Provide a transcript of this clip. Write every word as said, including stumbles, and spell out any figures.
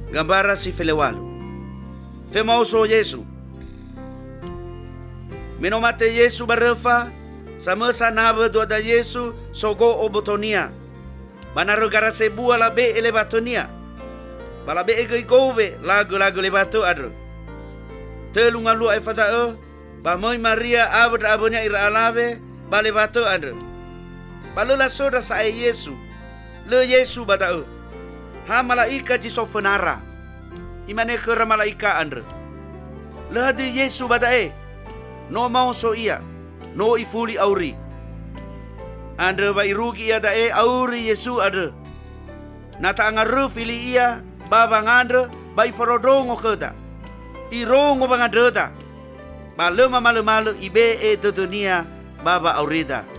gambara si felewalu. Fe mauso Yesu. Menomate Yesu barefa, sama sanaba do da Yesu sogo obotonia. Banaro gara sebua la be elebatonia. Bala be ego ikowe lagu-lagu lebato adro. Telunga lu ai fata e, ba moi Maria abad abonya ira alabe, ba lebato adro. Balula soda sa e Yesu. Le Yesu bata e. Ha malaika ji sofenara. Imane kera malaika andre. Le hadi Yesu bata e. No mau so ia. No ifuli auri. Andre ba irugi ia da e auri Yesu adre. Nata angaru fili ia. Baba ngandre bai forodongo keda. Irongo bangadreda. Ba lema malu-malu ibe e dunia baba aurida.